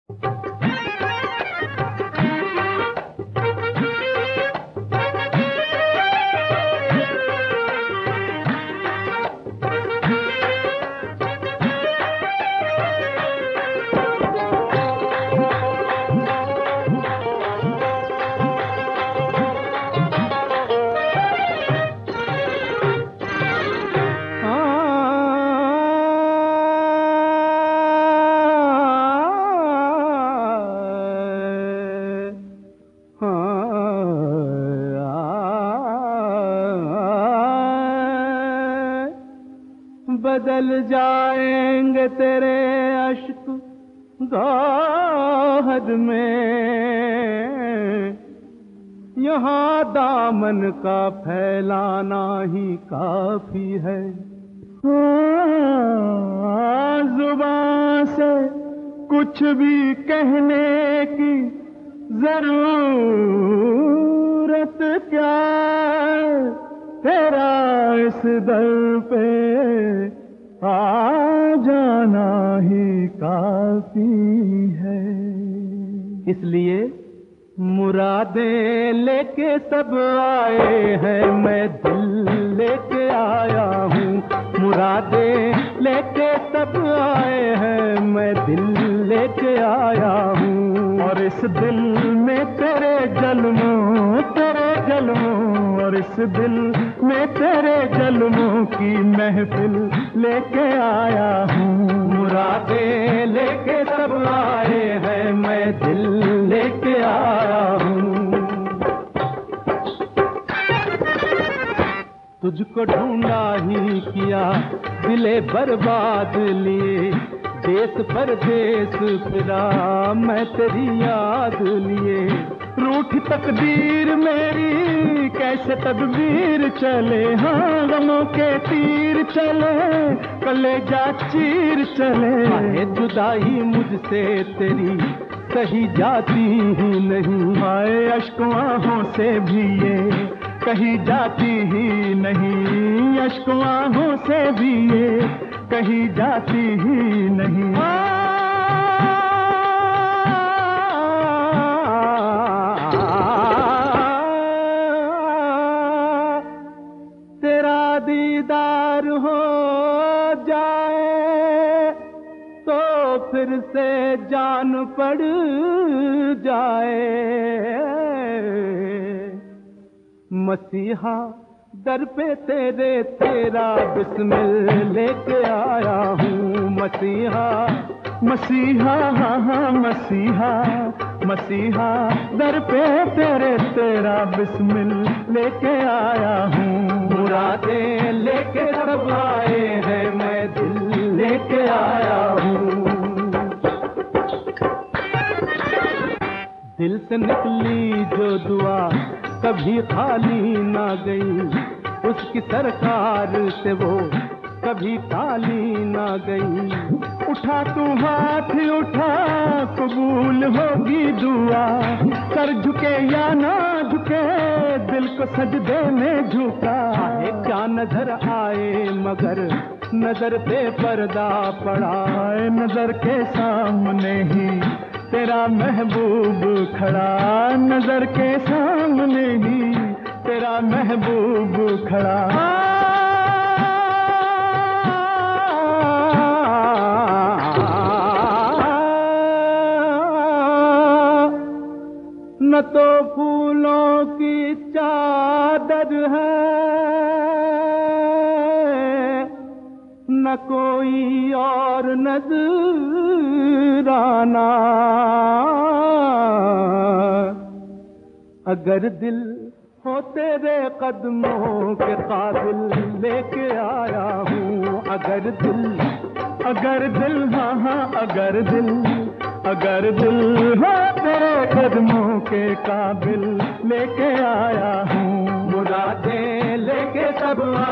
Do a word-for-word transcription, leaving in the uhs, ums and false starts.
बदल जाएंगे तेरे अश्क गाहद में, यहाँ दामन का फैलाना ही काफी है। हाँ, जुबान से कुछ भी कहने की जरूरत क्या, तेरा इस दर पे आ जाना ही काफी है। इसलिए मुरादें लेके सब आए हैं, मैं दिल लेके आया हूँ। मुरादें लेके सब आए हैं, मैं दिल लेके आया हूँ। और इस दिल में तेरे जल्मों तेरे जल्मों और इस दिल में तेरे जल्मों की महफिल लेके आया हूँ। मुरादें लेके सब आए हैं, मैं दिल लेके आया हूँ। तुझको ढूंढा ही किया दिले बर्बाद लिए, देश परदेश फिरा मैं तेरी याद लिए। रूठी तकदीर मेरी कैसे तदबीर चले, हाँ गमों के तीर चले, कलेजा चीर चले। आए जुदाई मुझसे तेरी सही जाती ही नहीं, आए अश्कों आहों से भी ये कही जाती ही नहीं, अश्कों आहों से भी ये कही जाती ही नहीं। तेरा दीदार हो जाए तो फिर से जान पड़ जाए। मसीहा दर पे तेरे तेरा बिस्मिल लेके आया हूँ। मसीहा मसीहा हाँ हाँ मसीहा मसीहा दर पे तेरे तेरा बिस्मिल लेके आया हूँ। मुरादें लेके सब आए हैं, मैं दिल लेके आया हूँ। दिल से निकली जो दुआ कभी खाली ना गई, उसकी सरकार से वो कभी खाली ना गई। उठा तू हाथ उठा कबूल होगी दुआ, सर झुके या ना झुके दिल को सजदे में झुका। आए क्या नजर आए मगर नजर पे पर्दा पड़ा, नजर के सामने ही तेरा महबूब खड़ा, नजर के सामने ही तेरा महबूब खड़ा। न तो फूलों की चादर है, न कोई और नजराना। अगर दिल हो तेरे कदमों के काबिल लेके आया हूँ। अगर दिल अगर दिल हाँ हाँ अगर दिल अगर दिल हो तेरे कदमों के काबिल लेके आया हूँ। मुरादें लेके सब